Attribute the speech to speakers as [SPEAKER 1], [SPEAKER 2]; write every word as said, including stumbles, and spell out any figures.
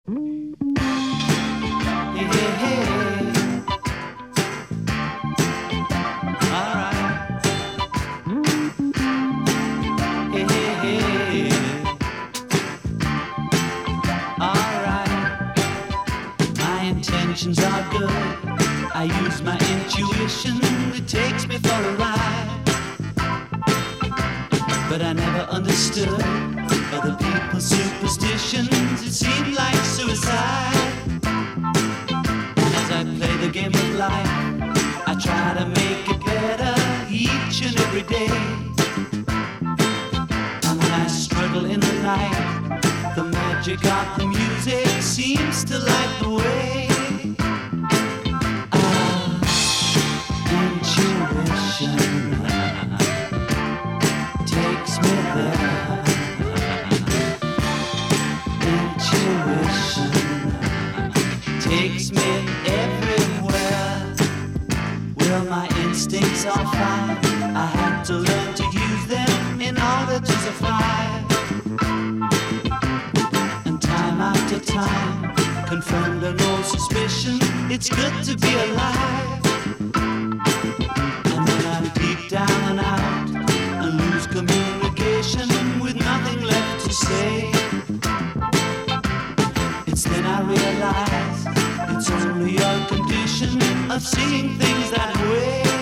[SPEAKER 1] Hey, hey, hey. All right. Hey, hey, hey. All right. My intentions are good. I use my intuition. It takes me for a ride. But I never understood other people's superstitions. It seemed like suicide. As I play the game of life, I try to make it better each and every day. And when I struggle in the night, the magic of the music seems to light the way. Ah, intuition takes me there. Intuition takes me everywhere. Well, my instincts are fine. I had to learn to use them in order to survive. And time after time, confirmed an old suspicion. It's good to be alive. And when I'm deep down and out and lose communication with nothing left to say, it's then I realize it's only a condition of seeing things that way.